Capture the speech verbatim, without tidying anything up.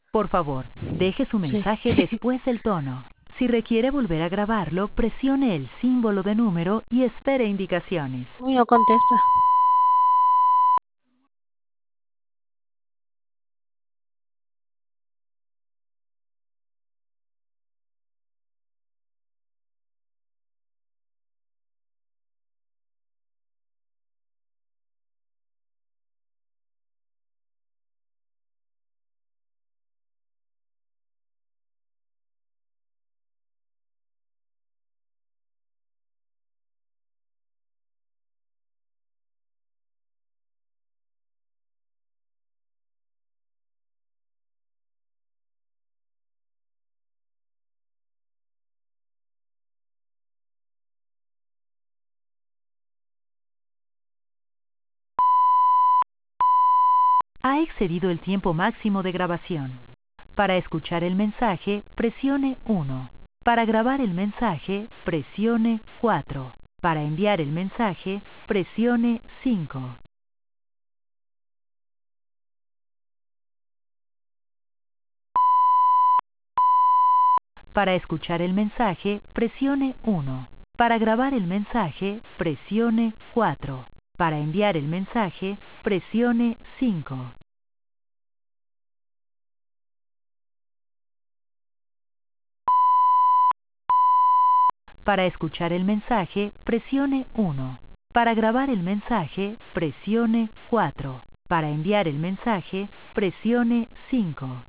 Por favor, deje su Sí. mensaje después del tono. Si requiere volver a grabarlo, presione el símbolo de número y espere indicaciones. Uy, no contesta. Ha excedido el tiempo máximo de grabación. Para escuchar el mensaje, presione uno. Para grabar el mensaje, presione cuatro. Para enviar el mensaje, presione cinco. Para escuchar el mensaje, presione uno. Para grabar el mensaje, presione cuatro. Para enviar el mensaje, presione cinco. Para escuchar el mensaje, presione uno. Para grabar el mensaje, presione cuatro. Para enviar el mensaje, presione cinco.